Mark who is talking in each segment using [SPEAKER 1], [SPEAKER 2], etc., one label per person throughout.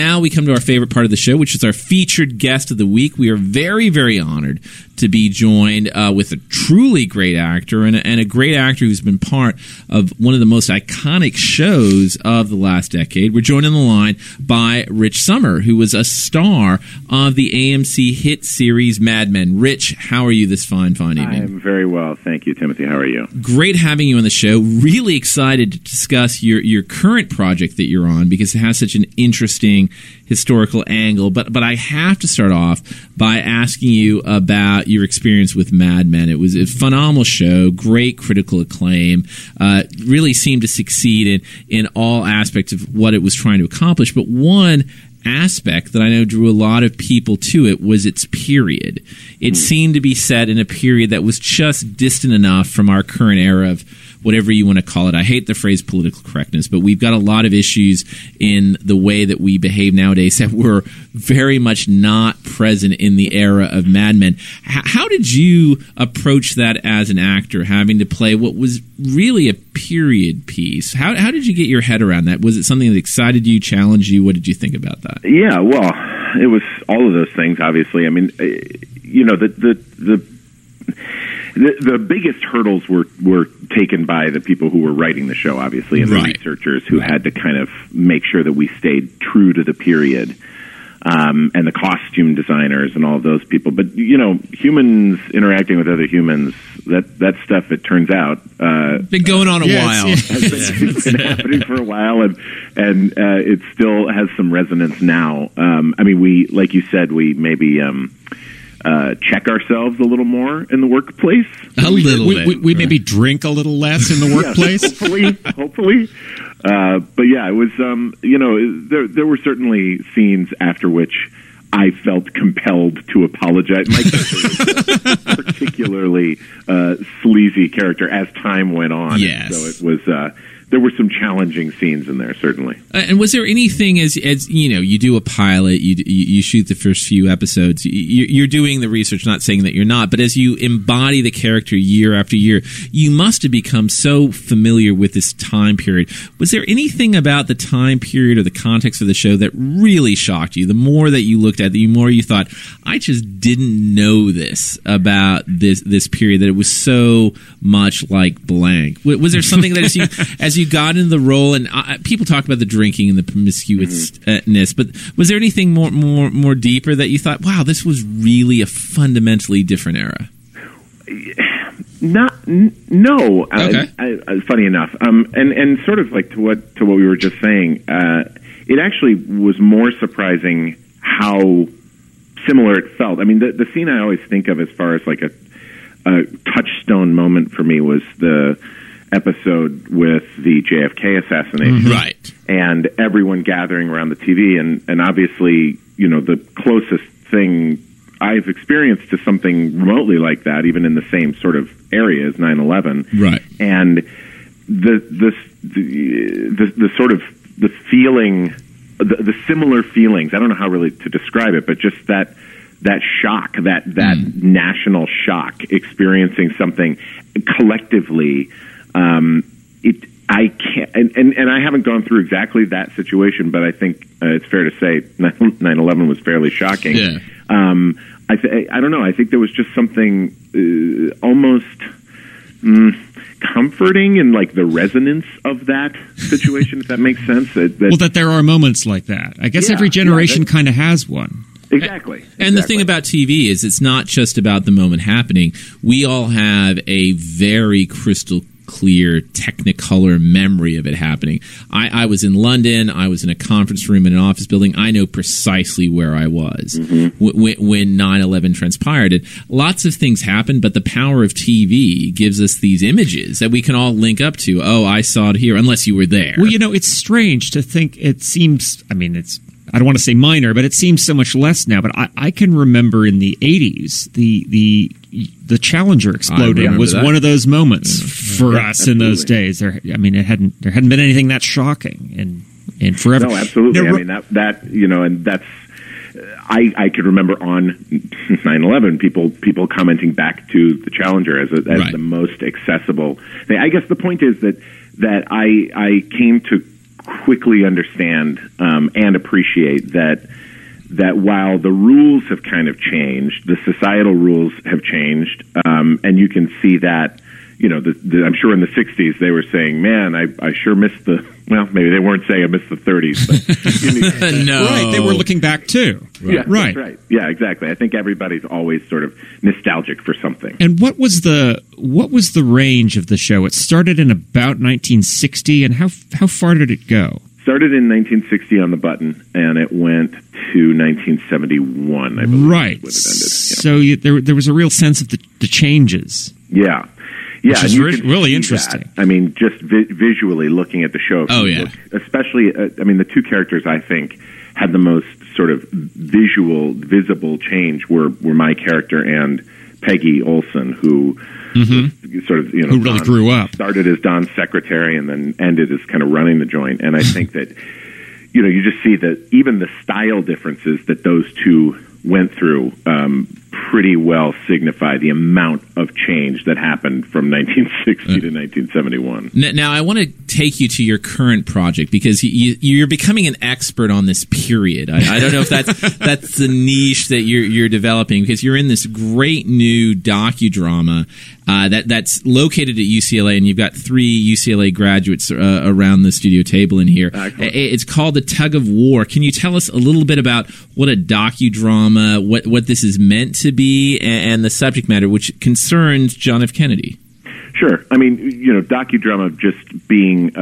[SPEAKER 1] Now we come to our favorite part of the show, which is our featured guest of the week. We are very, very honored to be joined with a truly great actor and a great actor who's been part of one of the most iconic shows of the last decade. We're joined on the line by Rich Sommer, who was a star of the AMC hit series Mad Men. Rich, how are you this fine evening?
[SPEAKER 2] I'm very well. Thank you, Timothy. How are you?
[SPEAKER 1] Great having you on the show. Really excited to discuss your current project that you're on because it has such an interesting historical angle. But I have to start off by asking you about your experience with Mad Men. It was a phenomenal show, great critical acclaim, really seemed to succeed in all aspects of what it was trying to accomplish. But one aspect that I know drew a lot of people to it was its period. It seemed to be set in a period that was just distant enough from our current era of whatever you want to call it. I hate the phrase political correctness, but we've got a lot of issues in the way that we behave nowadays that were very much not present in the era of Mad Men. How did you approach that as an actor, having to play what was really a period piece? How did you get your head around that? Was it something that excited you, challenged you? What did you think about that?
[SPEAKER 2] Yeah, well, it was all of those things, obviously. I mean, you know, the biggest hurdles were taken by the people who were writing the show, obviously, and the researchers who had to kind of make sure that we stayed true to the period, and the costume designers and all of those people. But, you know, humans interacting with other humans, that stuff, it turns out,
[SPEAKER 1] been going on a while.
[SPEAKER 2] It's been happening for a while, and it still has some resonance now. I mean, we, like you said, we maybe check ourselves a little more in the workplace.
[SPEAKER 3] A little bit. We maybe drink a little less in the workplace.
[SPEAKER 2] Hopefully. But yeah, it was, you know, there were certainly scenes after which I felt compelled to apologize. My character was a particularly sleazy character as time went on.
[SPEAKER 1] Yes.
[SPEAKER 2] So it was... there were some challenging scenes in there, certainly.
[SPEAKER 1] And was there anything, as you know, you do a pilot, you shoot the first few episodes, you're doing the research, not saying that you're not, but as you embody the character year after year, you must have become so familiar with this time period. Was there anything about the time period or the context of the show that really shocked you? The more that you looked at it, the more you thought, I just didn't know this about this period, that it was so much like blank. Was there something that as you got into the role, and people talk about the drinking and the promiscuousness, but was there anything more deeper that you thought, wow, this was really a fundamentally different era?
[SPEAKER 2] No.
[SPEAKER 1] Okay.
[SPEAKER 2] Funny enough, and sort of like to what we were just saying, it actually was more surprising how similar it felt. I mean, the scene I always think of as far as like a touchstone moment for me was the episode with the JFK assassination.
[SPEAKER 1] Right.
[SPEAKER 2] And everyone gathering around the TV, and obviously, you know, the closest thing I've experienced to something remotely like that, even in the same sort of area as 9/11.
[SPEAKER 1] Right.
[SPEAKER 2] And the sort of the feeling, the similar feelings, I don't know how really to describe it, but just that shock, that national shock, experiencing something collectively. I can't, and I haven't gone through exactly that situation, but I think it's fair to say 9/11 was fairly shocking.
[SPEAKER 1] Yeah.
[SPEAKER 2] I don't know. I think there was just something almost comforting in like the resonance of that situation, if that makes sense.
[SPEAKER 3] That there are moments like that. I guess every generation kind of has one.
[SPEAKER 2] Exactly.
[SPEAKER 1] And the thing about TV is it's not just about the moment happening. We all have a very crystal clear Technicolor memory of it happening. I was in London. I was in a conference room in an office building. I know precisely where I was when 9/11 transpired. And lots of things happened, but the power of TV gives us these images that we can all link up to. Oh, I saw it here, unless you were there.
[SPEAKER 3] Well, you know, it's strange to think. It seems, I mean, I don't want to say minor, but it seems so much less now. But I can remember in the 80s, the Challenger exploding was one of those moments for us in those days. There hadn't been anything that shocking and forever.
[SPEAKER 2] No, absolutely. I mean that you know, and that's I could remember on 9/11 people commenting back to the Challenger as the most accessible thing. I guess the point is that I came to quickly understand and appreciate that while the rules have kind of changed, the societal rules have changed, and you can see that. I'm sure in the 60s they were saying, man, I sure missed maybe they weren't saying I missed the 30s. But,
[SPEAKER 1] no.
[SPEAKER 3] Right, they were looking back too.
[SPEAKER 2] Right. Yeah, right. That's right. Yeah, exactly. I think everybody's always sort of nostalgic for something.
[SPEAKER 3] And what was the range of the show? It started in about 1960, and how far did it go?
[SPEAKER 2] Started in 1960 on the button, and it went to 1971, I believe.
[SPEAKER 3] Right.
[SPEAKER 2] When it
[SPEAKER 3] So
[SPEAKER 2] ended.
[SPEAKER 3] there was a real sense of the changes.
[SPEAKER 2] Yeah. Yeah,
[SPEAKER 3] which is really interesting.
[SPEAKER 2] That. I mean, just visually looking at the show. Especially, the two characters I think had the most sort of visible change were my character and Peggy Olson, who sort of,
[SPEAKER 3] who really grew up.
[SPEAKER 2] Started as Don's secretary and then ended as kind of running the joint. And I think that, you just see that even the style differences that those two went through pretty well signify the amount of change that happened from 1960 to 1971.
[SPEAKER 1] Now, I want to take you to your current project because you're becoming an expert on this period. I don't know if that's the niche that you're developing, because you're in this great new docudrama that's located at UCLA, and you've got 3 UCLA graduates around the studio table in here. It's called The Tug of War. Can you tell us a little bit about what a docudrama, what this is meant to be, and the subject matter, which concerns John F. Kennedy?
[SPEAKER 2] Sure. I mean, docudrama just being,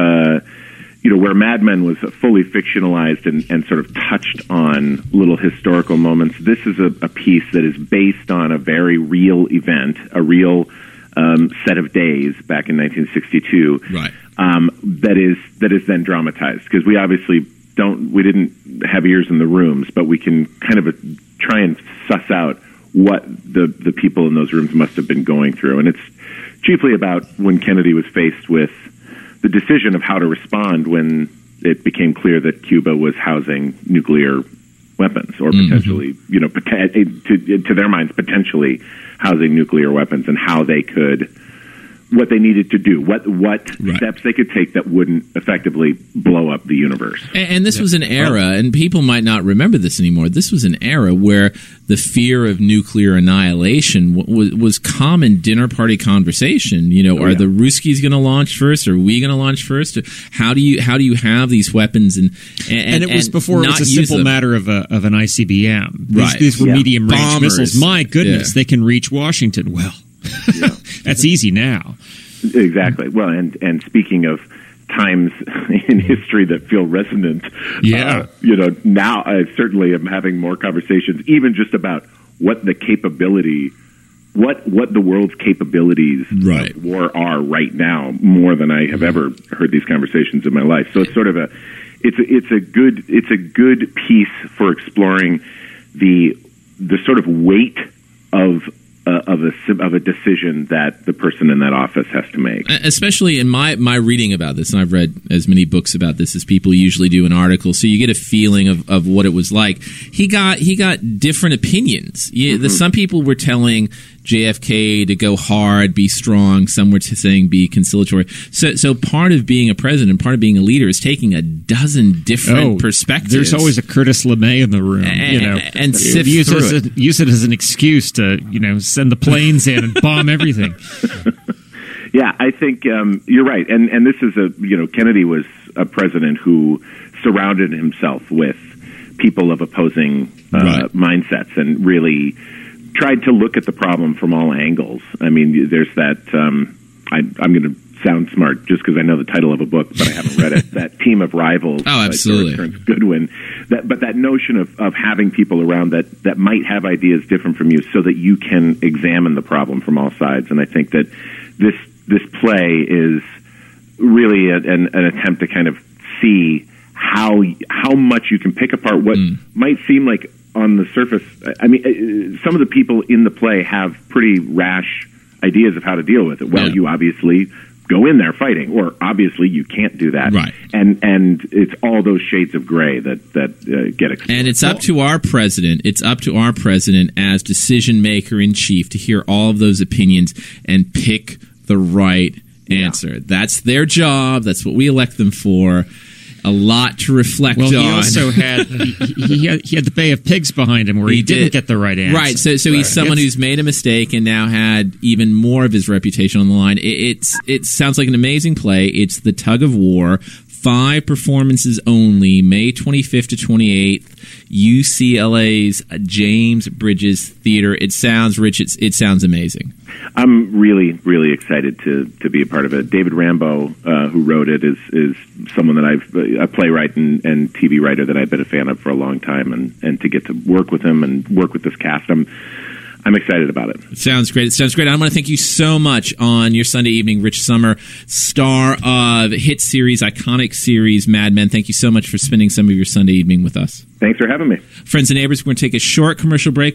[SPEAKER 2] where Mad Men was fully fictionalized and sort of touched on little historical moments. This is a piece that is based on a very real event, a real set of days back in 1962.
[SPEAKER 1] Right.
[SPEAKER 2] That is then dramatized, because we obviously we didn't have ears in the rooms, but we can kind of try and suss out what the people in those rooms must have been going through. And it's chiefly about when Kennedy was faced with the decision of how to respond when it became clear that Cuba was housing nuclear weapons, or potentially, to their minds, potentially housing nuclear weapons, and how they could, what they needed to do, what steps they could take that wouldn't effectively blow up the universe.
[SPEAKER 1] And this was an era, and people might not remember this anymore, this was an era where the fear of nuclear annihilation was common dinner party conversation. Are the Ruskies going to launch first? Are we going to launch first? How do you have these weapons? And
[SPEAKER 3] it was before it was a simple matter of an ICBM.
[SPEAKER 1] Right.
[SPEAKER 3] These were medium range
[SPEAKER 1] Bombers.
[SPEAKER 3] missiles. My goodness, they can reach Washington. Well, that's easy now.
[SPEAKER 2] Exactly. Well, and speaking of times in history that feel resonant, now I certainly am having more conversations, even just about what the capability, what the world's capabilities of war are right now, more than I have ever heard these conversations in my life. So it's sort of it's a good piece for exploring the sort of weight of a decision that the person in that office has to make.
[SPEAKER 1] Especially in my reading about this, and I've read as many books about this as people usually do in articles, so you get a feeling of what it was like. He got different opinions. Some people were telling JFK to go hard, be strong. Some were saying be conciliatory. So part of being a president, part of being a leader, is taking a dozen different perspectives.
[SPEAKER 3] There's always a Curtis LeMay in the room,
[SPEAKER 1] and
[SPEAKER 3] use it as an excuse to send the planes in and bomb everything.
[SPEAKER 2] Yeah, I think you're right, and this is Kennedy was a president who surrounded himself with people of opposing mindsets, and really tried to look at the problem from all angles. I mean, there's that, I'm going to sound smart just because I know the title of a book, but I haven't read it, that Team of Rivals.
[SPEAKER 1] Oh, absolutely.
[SPEAKER 2] By George Goodwin. But that notion of having people around that might have ideas different from you, so that you can examine the problem from all sides. And I think that this play is really an attempt to kind of see how much you can pick apart what might seem like, on the surface, I mean, some of the people in the play have pretty rash ideas of how to deal with it. Well, you obviously go in there fighting, or obviously you can't do that.
[SPEAKER 1] Right.
[SPEAKER 2] And it's all those shades of gray that get explored.
[SPEAKER 1] And it's up to our president. It's up to our president as decision maker in chief to hear all of those opinions and pick the right answer. That's their job. That's what we elect them for. A lot to reflect on.
[SPEAKER 3] Well, he also had he had the Bay of Pigs behind him, where he didn't get the right answer.
[SPEAKER 1] Right, so he's someone who's made a mistake and now had even more of his reputation on the line. It sounds like an amazing play. It's The Tug of War. 5 performances only, May 25th to 28th, UCLA's James Bridges Theater. It sounds, Rich, it sounds amazing.
[SPEAKER 2] I'm really, really excited to be a part of it. David Rambo, who wrote it, is someone that a playwright and TV writer that I've been a fan of for a long time, and to get to work with him and work with this cast, I'm excited about it.
[SPEAKER 1] It sounds great. I want to thank you so much on your Sunday evening, Rich Sommer, star of hit series, iconic series, Mad Men. Thank you so much for spending some of your Sunday evening with us.
[SPEAKER 2] Thanks for having me.
[SPEAKER 1] Friends and neighbors, we're going to take a short commercial break.